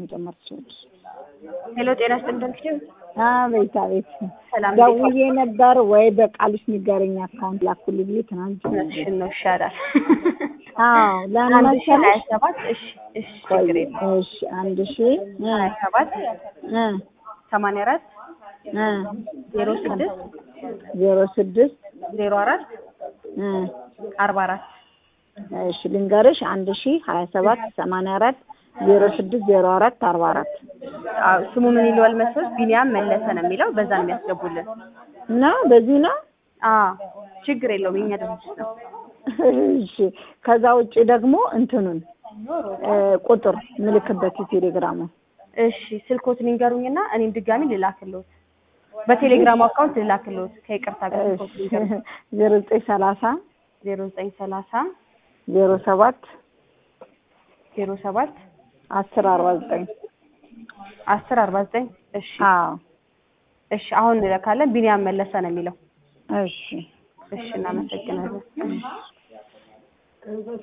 መጨመር ትችላለሽ። ሄሎ ጤና ይስጥልኝ። አቤት ሰላም ደውዬ ነበር ወይ በቃልሽ ንገረኝ አካውንት ላኩልኝ ትናንት ነው ይሻላል። አዎ ለምን መሰለሽ 27 እሺ ችግር የለም። እሺ 1027 84 06 04 44 እሺ ልንገርሽ 1027 84 0604 44 ስሙ ምን ይለዋል መሰለሽ? ቢኒያም መለሰ ነው የሚለው በዛ ነው የሚያስገቡልን ነው በዚህ ነው። ችግር የለውም የኛ ድርጅት ነው። እሺ ከዛ ውጪ ደግሞ እንትኑን ቁጥር ምልክበት ቴሌግራሙ እሺ ስልኮት ንገሩኝና እኔም ድጋሚ ልላክልዎት በቴሌግራም አካውንት ልላክልዎት ከይቅርታ ጋር ስልኮት ንገሩኝ 0930 07 1049 እሺ አሁን ልላካለን። ቢኒያም መለሰ ነው የሚለው። እሺ እናመሰግናለን።